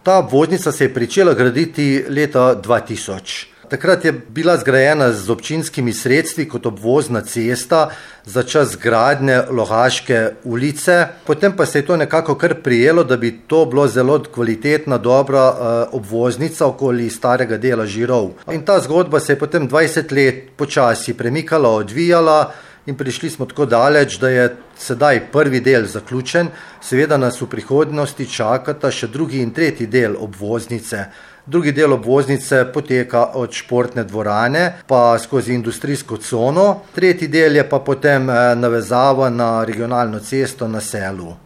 Ta obvoznica se je pričela graditi leta 2000. Takrat je bila zgrajena z občinskimi sredstvi kot obvozna cesta za čas gradnje Logaške ulice. Potem pa se je to nekako kar prijelo, da bi to bilo zelo kvalitetna, dobra obvoznica okoli starega dela Žirov. In ta zgodba se je potem 20 let počasi premikala, odvijala in prišli smo tako daleč, da je sedaj prvi del zaključen. Seveda nas v prihodnosti čakata še drugi in tretji del obvoznice. Drugi del obvoznice poteka od športne dvorane pa skozi industrijsko cono. Tretji del je pa potem navezava na regionalno cesto na Selu.